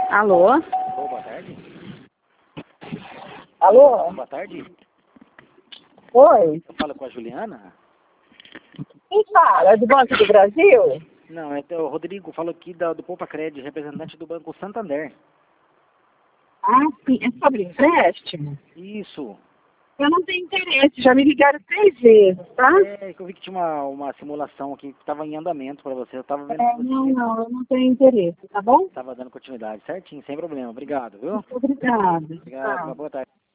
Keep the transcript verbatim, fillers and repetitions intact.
Alô? Ô, boa tarde. Alô? Boa tarde. Oi? Eu falo com a Juliana? Quem fala? É do Banco do Brasil? Não, é o Rodrigo. Falo aqui da, do Poupa Crédito, representante do Banco Santander. Ah, sim. É sobre empréstimo? Isso. Eu não tenho interesse. Já me ligaram três vezes, tá? É, que eu vi que tinha uma, uma simulação aqui que estava em andamento para você. Eu estava vendo É, que não, você não. Eu não tenho interesse, tá bom? estava dando continuidade. Certinho, sem problema. Obrigado, viu? Muito obrigada. Obrigado, uma Tchau. boa tarde.